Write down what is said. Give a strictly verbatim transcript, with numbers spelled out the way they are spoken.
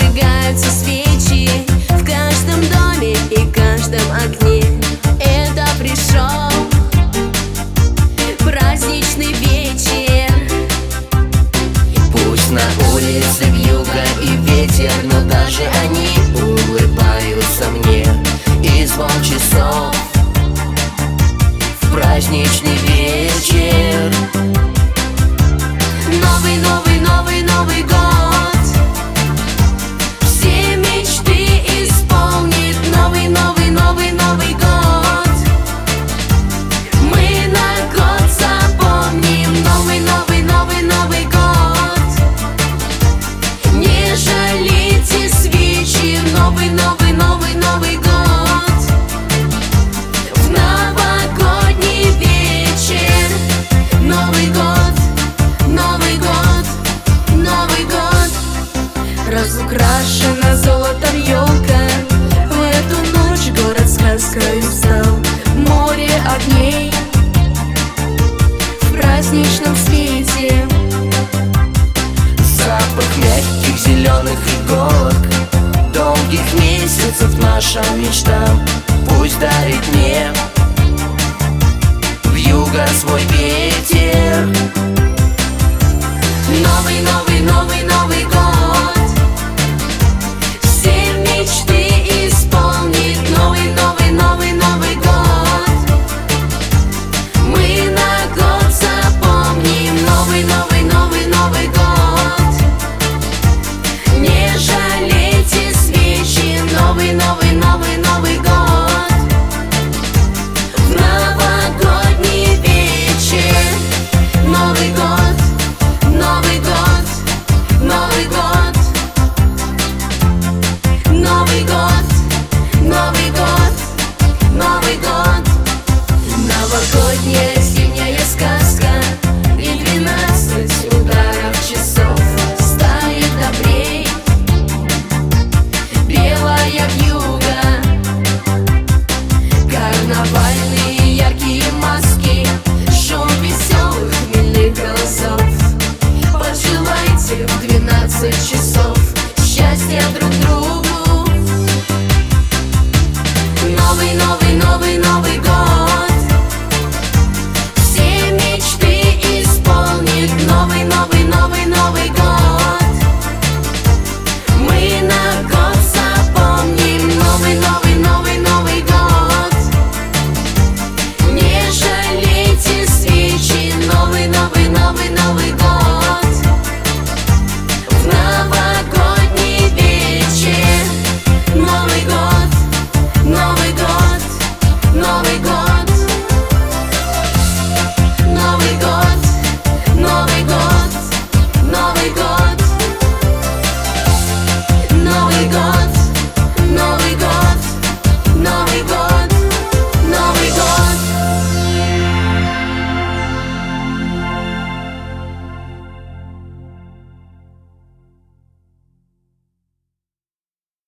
зажигаются свечи в каждом доме и каждом окне. Это пришел праздничный вечер. Пусть на улице вьюга и ветер, но даже они улыбаются мне. И звон часов в праздничный вечер. Новый, новый, новый, Новый год все мечты исполнит. Новый, новый, новый, Новый год мы на год запомним. Новый, новый, новый, Новый год не жалейте свечи. Новый, новый, новый, Новый год в новогодний вечер. Новый год, Новый год, Новый год. Разукрашена золотом елка, в эту ночь город сказкою стал. Море огней в праздничном свете. Запах мягких зеленых иголок, долгих месяцев нашим мечтам. Пусть дарит мне вьюга свой ветер. Новый, новый, новый, Новый год